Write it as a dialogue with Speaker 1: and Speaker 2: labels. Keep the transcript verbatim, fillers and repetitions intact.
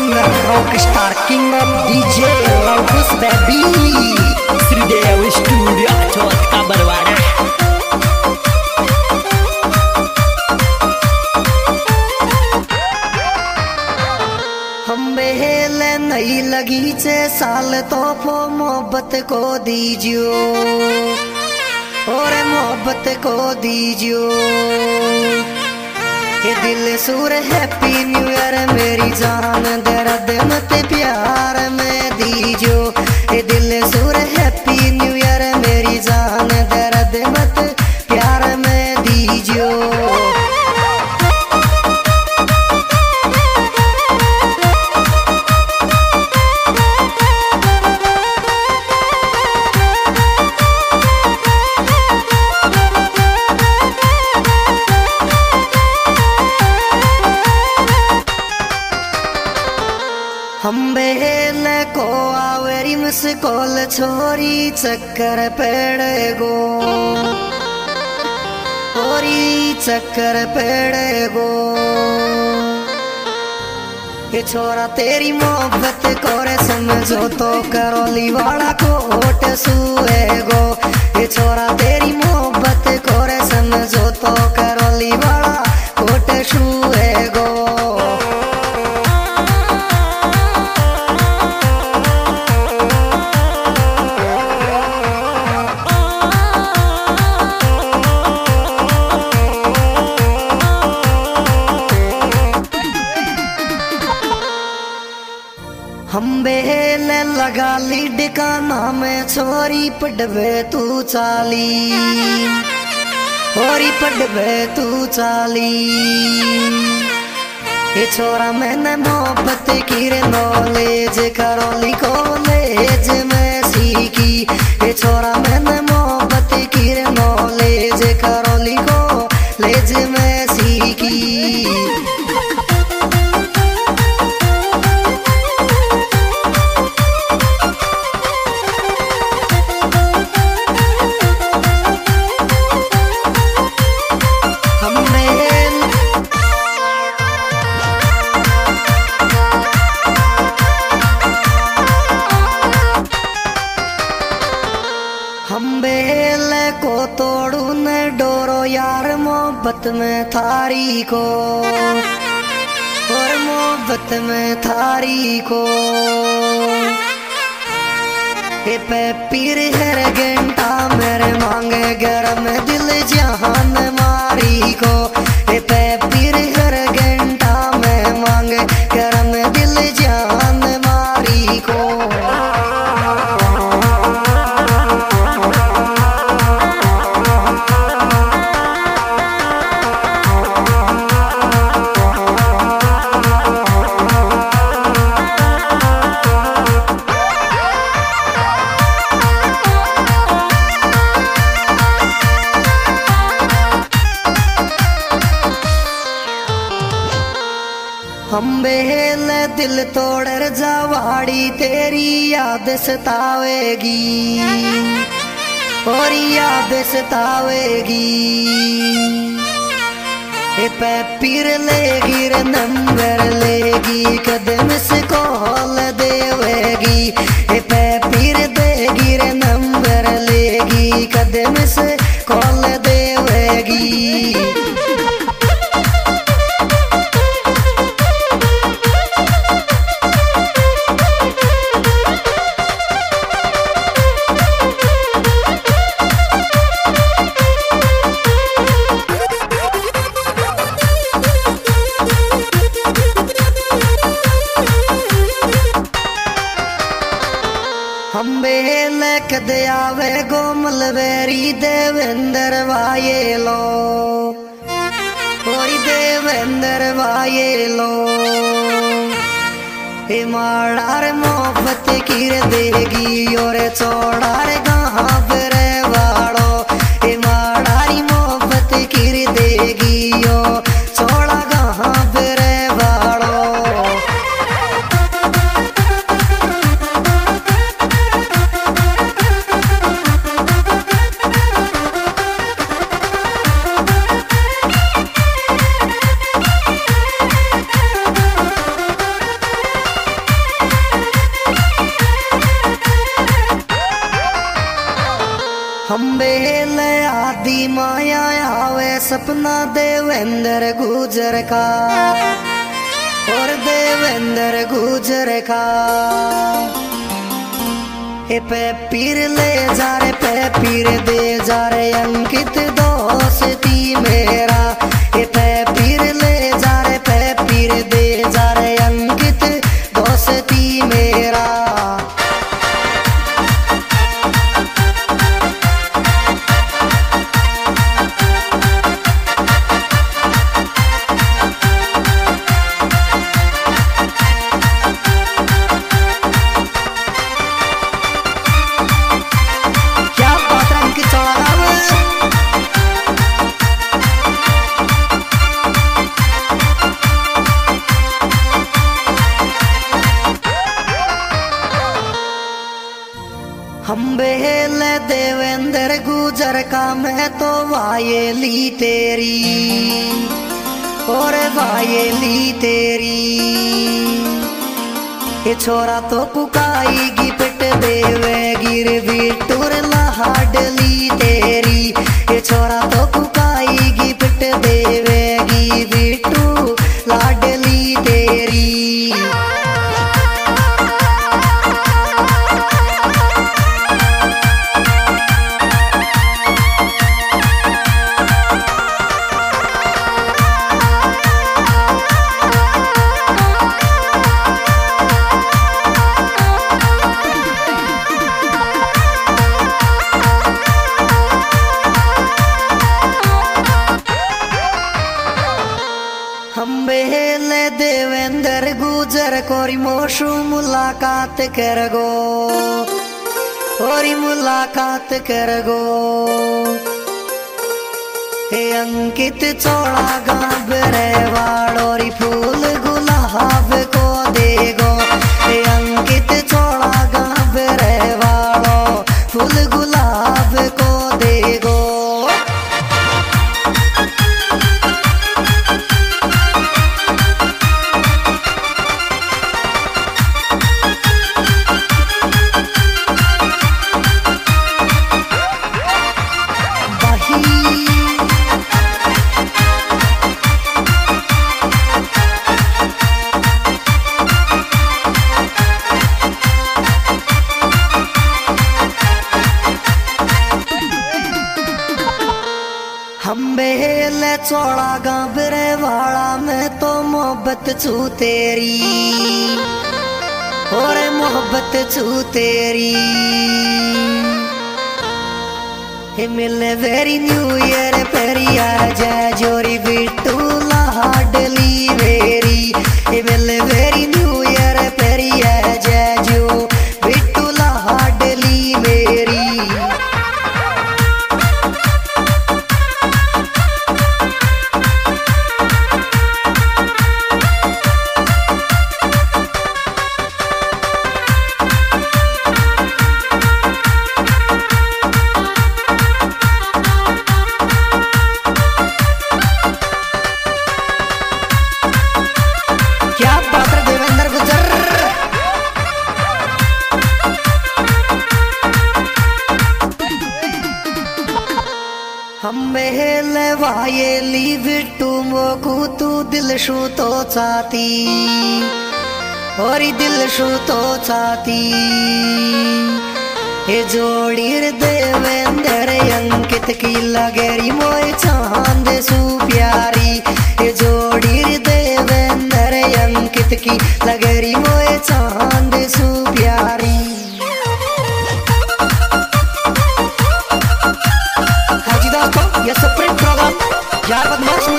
Speaker 1: singer, rock star, king of D J, Lotus Baby, Shridev studio Chauth ka Barwara. हम बेहल नहीं लगी छे साल तोहफो मोहब्बत को दीजियो, और मोहब्बत को दीजियो। ये दिल सुर हैप्पी न्यू ईयर मेरी जान, दर्द मत प्यार में दीजियो। ये दिल सुर हैप्पी न्यू ईयर मेरी जान, दर्द मत प्यार में दीजियो। हम बेल को आवेरी मुस्कोल छोरी चक्कर पेड़े गो, छोरी चक्कर पेड़े गो। ये छोरा तेरी मोहब्बत को रे समझो तो करोली वाला कोट सुए गो। ये छोरा तेरी मोहब्बत को रे समझो तो करोली वाला कोट सुए गो। हम बेल लगा लीड का नाम छोरी पढ़वे तू चाली, होरी पढ़वे तू चाली। ये छोरा मैंने मोहब्बत की रे नॉलेज करोली कॉलेज में सीखी। ये छोरा मैंने मोहब्बत की रे नॉलेज करोली कॉलेज में सीखी। हम बेल को तोड़ू न डोरो यार मोहब्बत में थारी को, और मोहब्बत में थारी को। ये पे पीर हर घंटा मेरे मांगे गरम दिल जहान मारी को। ये पे पीर हर घंटा में मांगे गरम दिल जहान मारी को। हम बेल दिल तोड़ जवाड़ी तेरी याद सतावेगी, और याद सतावेगी। ये पे पीर लेगी रे नंबर लेगी, कदम से कॉल देवेगी। ये पे पीर देगी रे नंबर लेगी, कदम से कॉल देवेगी। हम बेल कदे आवे गो मलवेरी देवेंद्र वाये लो, कोई देवेंद्र वाये लो। हे माड़ार मोहब्बत की रे देगी, और चौड़ार कहाँ पर वाड़ो। हे माड़ारी मोहब्बत की रे देगी, ओ चौड़ा कहाँ पर वाड़ो। हम बेल आदि माया आवे सपना देवेंद्र गुजर का और देवेंद्र गुजर का हे पे पीर ले जा रे पे पीर दे जा रे अंकित दोस्ती मेरा हे पे पीर ले जा रे पे पीर दे जा रे अंकित दोस्ती मेरा। हम बेल देवेंद्र गुजर का मैं तो वायेली तेरी और वायेली तेरी ये छोरा तो कुकाईगी पिट देवे गिर बिटूर लाडली तेरी ये छोरा तो कुकाईगी पिट देवेगी बिटू लाडली तेरी। हम बेल देवेंद्र गुजर कोरी मोशु मुलाकात करगो और मुलाकात करगो हे अंकित चौड़ा गाबरे वालोरी फूल गुलाब को देगो हे अंकित चौड़ा गाबरे वालो फूल गुलाब को देगो। हम बेल चौड़ा गाबरे वाला में तो मोहब्बत छू तेरी और मोहब्बत छू तेरी हे मिले वेरी न्यू ईयर पेरिया जय जोरी बिटू लाडली वेरी हे मिले वेरी न्यू ईयर पेरिया जय जो बिटू लाडली मेरी। हम बेल वायेली बिट्टू मोकू तू दिल शू तो चाहती और दिल शू तो चाहती हे जोड़ीर देवेंद्र अंकित की लगेरी मोय चांद सू प्यारी हे जोड़ीर देवेंद्र अंकित की लगेरी मोय चांद सू प्यारी। ये स्प्रिंट प्रोग्राम यार बदमाश